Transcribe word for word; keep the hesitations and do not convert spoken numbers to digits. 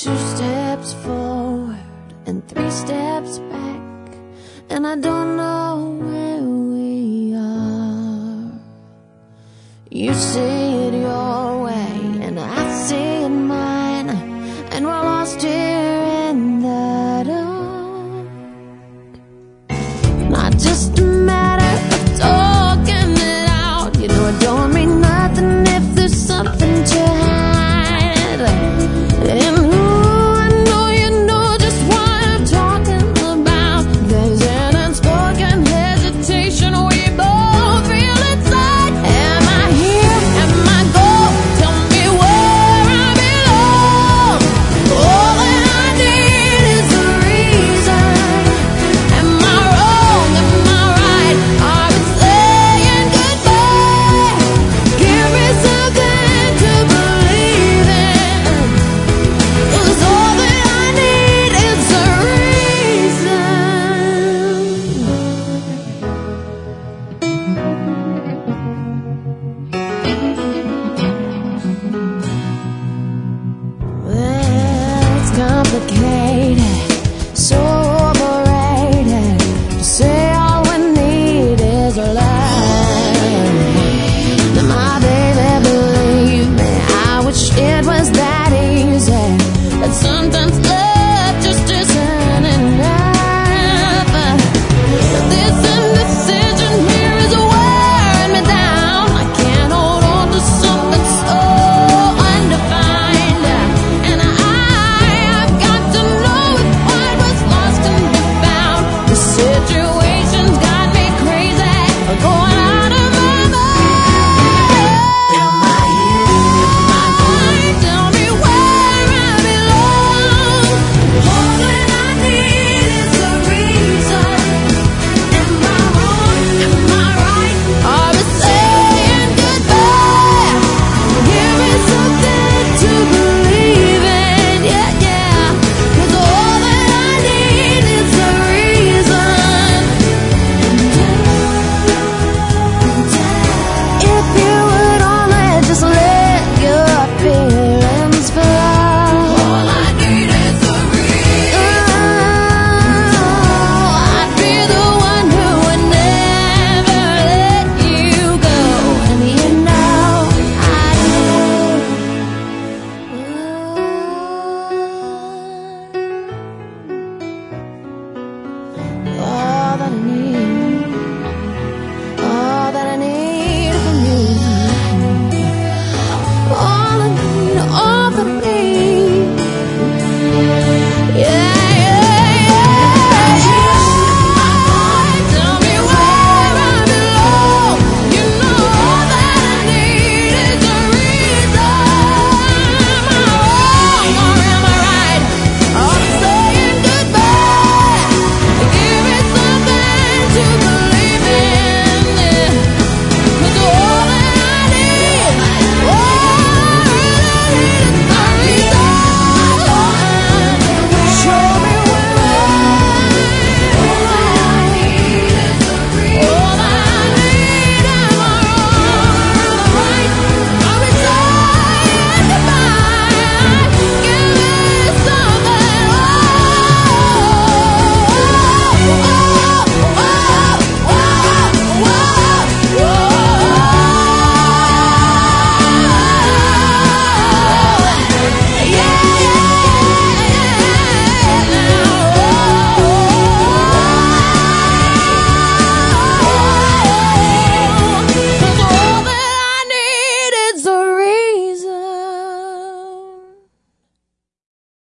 two steps forward and three steps back, and I don't know where we are. You see it your way and I see it mine, and we're lost here in the dark. Not just a matter of talking it out. You know it don't mean nothing if there's something to hide. And ooh, I know you know just what I'm talking about. There's an unspoken hesitation we both feel inside. Am I here? Am I gone? Tell me where I belong. All that I need is a reason. Am I wrong? Am I right? Are we saying goodbye? Give me something to believe in, 'cause all that I need is a reason. Well, it's complicated.